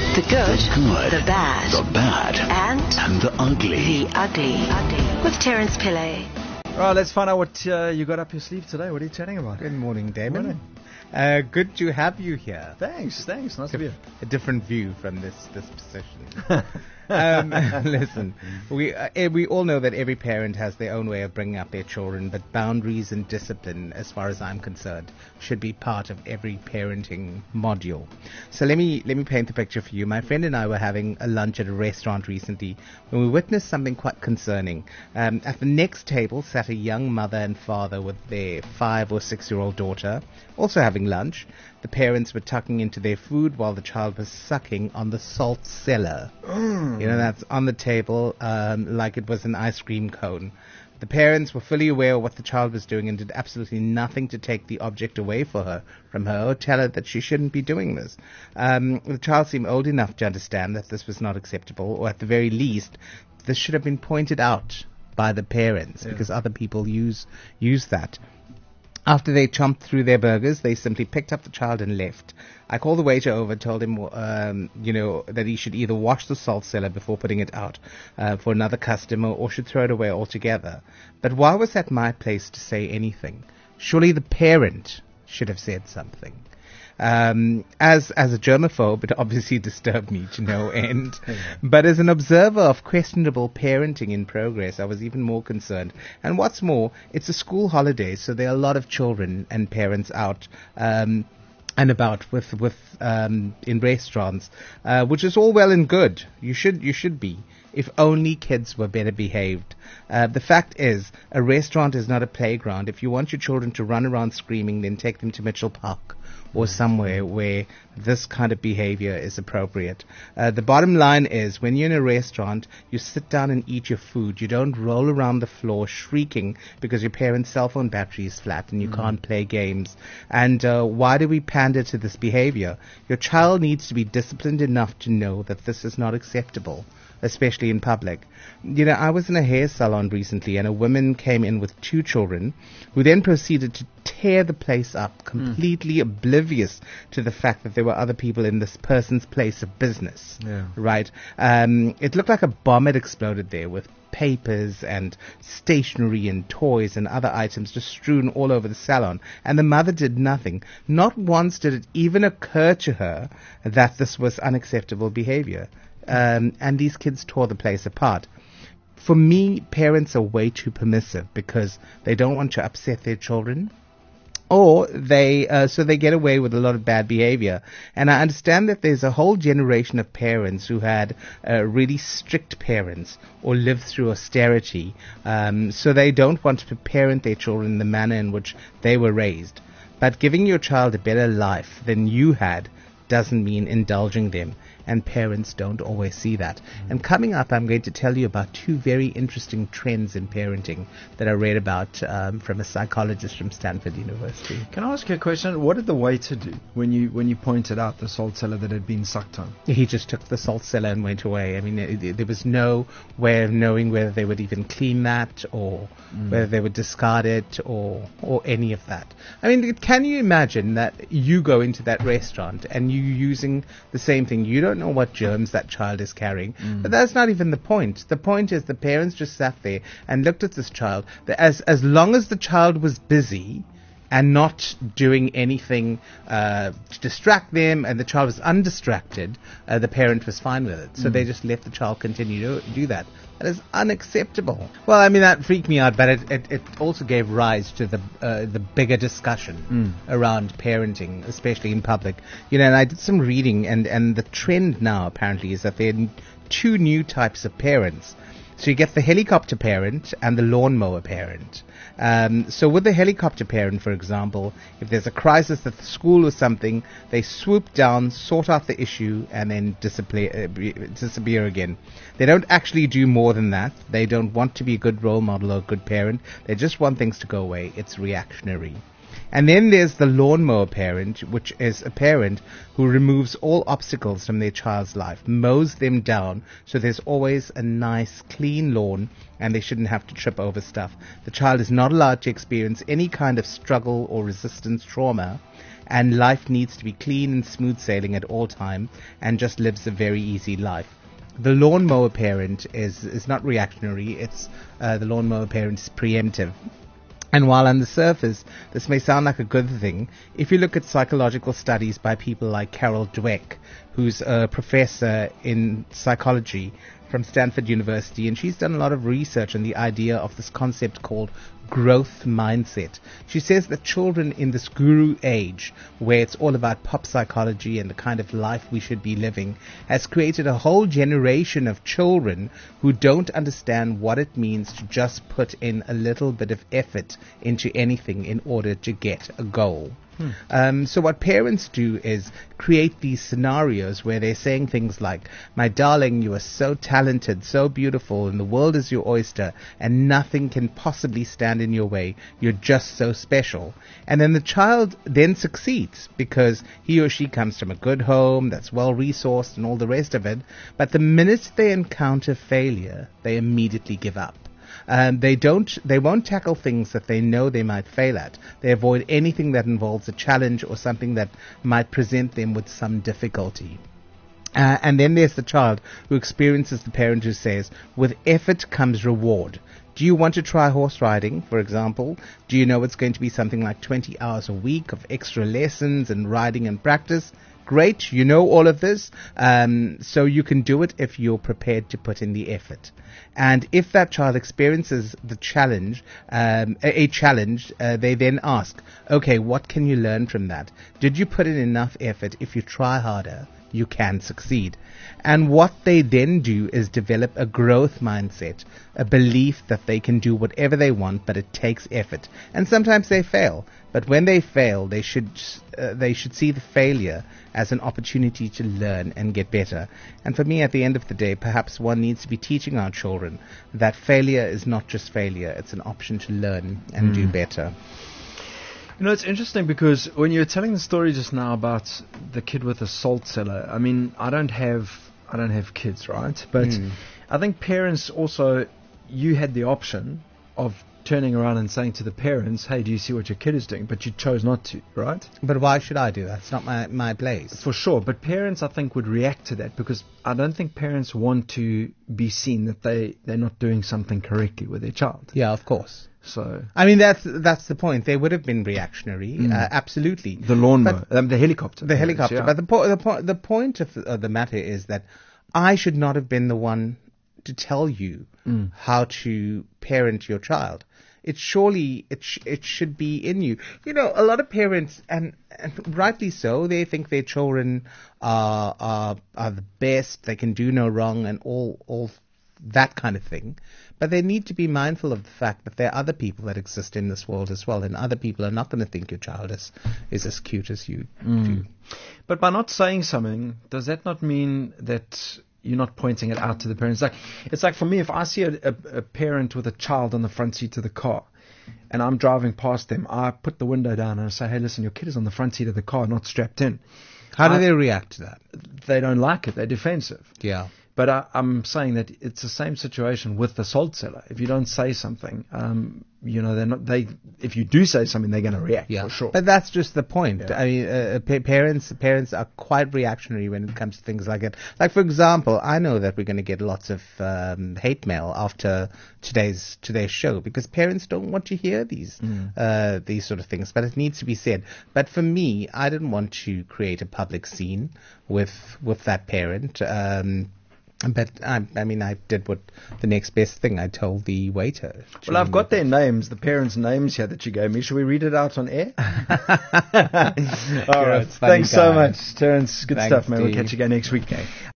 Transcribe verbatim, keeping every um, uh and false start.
The good, The good. the bad, The bad. and And the ugly. the ugly. ugly. With Terence Pillay. Right, let's find out what uh, you got up your sleeve today. What are you chatting about? Good morning, Damon. Morning. Uh, good to have you here. Thanks, thanks. Nice to be here. A different view from this this position. um, listen, we uh, eh, we all know that every parent has their own way of bringing up their children, but boundaries and discipline, as far as I'm concerned, should be part of every parenting module. So let me let me paint the picture for you. My friend and I were having a lunch at a restaurant recently when we witnessed something quite concerning. Um, at the next table sat a young mother and father with their five or six year old daughter, also having lunch. The parents were tucking into their food while the child was sucking on the salt cellar. You know, that's on the table um, like it was an ice cream cone. The parents were fully aware of what the child was doing and did absolutely nothing to take the object away for her from her or tell her that she shouldn't be doing this. Um, the child seemed old enough to understand that this was not acceptable, or at the very least, this should have been pointed out by the parents, Yeah. because other people use use that. After they chomped through their burgers, they simply picked up the child and left. I called the waiter over, told him, um, you know, that he should either wash the salt cellar before putting it out uh, for another customer, or should throw it away altogether. But why was that my place to say anything? Surely the parent should have said something. Um, as as a germaphobe, it obviously disturbed me to no end. But as an observer of questionable parenting in progress, I was even more concerned. And what's more, it's a school holiday, so there are a lot of children and parents out um, and about with with um, in restaurants, uh, which is all well and good. You should you should be. If only kids were better behaved. Uh, the fact is, a restaurant is not a playground. If you want your children to run around screaming, then take them to Mitchell Park or somewhere where this kind of behavior is appropriate. Uh, the bottom line is, when you're in a restaurant, you sit down and eat your food. You don't roll around the floor shrieking because your parents' cell phone battery is flat and you can't play games. And uh, why do we pander to this behavior? Your child needs to be disciplined enough to know that this is not acceptable, especially in public. You know, I was in a hair salon recently, and a woman came in with two children, who then proceeded to tear the place up, completely mm. oblivious to the fact that there were other people in this person's place of business. Yeah. Right? Um, it looked like a bomb had exploded there, with papers and stationery and toys and other items just strewn all over the salon, and the mother did nothing. Not once did it even occur to her that this was unacceptable behavior. Um, and these kids tore the place apart. For me, parents are way too permissive because they don't want to upset their children, or they uh, so they get away with a lot of bad behavior. And I understand that there's a whole generation of parents who had uh, really strict parents or lived through austerity, um, so they don't want to parent their children in the manner in which they were raised. But giving your child a better life than you had doesn't mean indulging them, and parents don't always see that. Mm. And coming up, I'm going to tell you about two very interesting trends in parenting that I read about um, from a psychologist from Stanford University. Can I ask you a question? What did the waiter do when you when you pointed out the salt cellar that had been sucked on? He just took the salt cellar and went away. I mean, it, it, there was no way of knowing whether they would even clean that, or mm. whether they would discard it, or or any of that. I mean, can you imagine that you go into that restaurant and you using the same thing? You don't know what germs that child is carrying, mm. but that's not even the point. The point is the parents just sat there and looked at this child. As as long as the child was busy and not doing anything uh, to distract them, and the child was undistracted, uh, the parent was fine with it. So mm. they just let the child continue to do that. That is unacceptable. Well, I mean, that freaked me out, but it, it, it also gave rise to the uh, the bigger discussion mm. around parenting, especially in public. You know, and I did some reading, and, and the trend now apparently is that there are two new types of parents. So you get the helicopter parent and the lawnmower parent. Um, so with the helicopter parent, for example, if there's a crisis at the school or something, they swoop down, sort out the issue, and then disappear, uh, disappear again. They don't actually do more than that. They don't want to be a good role model or a good parent. They just want things to go away. It's reactionary. And then there's the lawnmower parent, which is a parent who removes all obstacles from their child's life, mows them down, so there's always a nice, clean lawn, and they shouldn't have to trip over stuff. The child is not allowed to experience any kind of struggle or resistance trauma, and life needs to be clean and smooth sailing at all time, and just lives a very easy life. The lawnmower parent is, is not reactionary, it's uh, the lawnmower parent is preemptive. And while on the surface, this may sound like a good thing, if you look at psychological studies by people like Carol Dweck, who's a professor in psychology from Stanford University, and she's done a lot of research on the idea of this concept called growth mindset. She says that children in this guru age, where it's all about pop psychology and the kind of life we should be living, has created a whole generation of children who don't understand what it means to just put in a little bit of effort into anything in order to get a goal. Hmm. Um, so what parents do is create these scenarios where they're saying things like, my darling, you are so talented, so beautiful, and the world is your oyster, and nothing can possibly stand in your way. You're just so special. And then the child then succeeds because he or she comes from a good home that's well resourced and all the rest of it. But the minute they encounter failure, they immediately give up. Um, they don't. They won't tackle things that they know they might fail at. They avoid anything that involves a challenge or something that might present them with some difficulty. Uh, and then there's the child who experiences the parent who says, with effort comes reward. Do you want to try horse riding, for example? Do you know it's going to be something like twenty hours a week of extra lessons and riding and practice? Great, you know all of this, um, so you can do it if you're prepared to put in the effort. And if that child experiences the challenge, um, a, a challenge, uh, they then ask, okay, what can you learn from that? Did you put in enough effort? If you try harder, you can succeed. And what they then do is develop a growth mindset, a belief that they can do whatever they want, but it takes effort. And sometimes they fail. But when they fail, they should uh, they should see the failure as an opportunity to learn and get better. And for me, at the end of the day, perhaps one needs to be teaching our children that failure is not just failure. It's an option to learn and mm. do better. You know, it's interesting because when you were telling the story just now about the kid with the salt cellar, I mean, I don't have I don't have kids, right? But mm. I think parents also, you had the option of turning around and saying to the parents, hey, do you see what your kid is doing? But you chose not to, right? But why should I do that? It's not my, my place. For sure. But parents, I think, would react to that because I don't think parents want to be seen that they, they're not doing something correctly with their child. Yeah, of course. So I mean, that's that's the point. They would have been reactionary, mm. uh, absolutely. The lawnmower, um, the helicopter. The helicopter. Yeah. But the, po- the, po- the point of the, of the matter is that I should not have been the one to tell you mm. how to parent your child. It surely, it sh- it should be in you. You know, a lot of parents, and, and rightly so, they think their children are, are are the best, they can do no wrong, and all all that kind of thing. But they need to be mindful of the fact that there are other people that exist in this world as well, and other people are not going to think your child is, is as cute as you mm. do. But by not saying something, does that not mean that you're not pointing it out to the parents? Like, it's like for me, if I see a, a, a parent with a child on the front seat of the car, and I'm driving past them, I put the window down and I say, hey, listen, your kid is on the front seat of the car, not strapped in. How do I, they react to that? They don't like it. They're defensive. Yeah. But I, I'm saying that it's the same situation with the salt cellar. If you don't say something, um, you know, they're not. They if you do say something, they're going to react. Yeah, for sure. But that's just the point. Yeah. I mean, uh, pa- parents parents are quite reactionary when it comes to things like that. Like, for example, I know that we're going to get lots of um, hate mail after today's today's show because parents don't want to hear these mm. uh, these sort of things. But it needs to be said. But for me, I didn't want to create a public scene with with that parent. Um, But, I, I mean, I did what the next best thing. I told the waiter. Well, I've got their names, the parents' names here that you gave me. Should we read it out on air? All right. Thanks guy. so much, Terence. Good Thanks, stuff, man. Steve. We'll catch you again next week. Okay.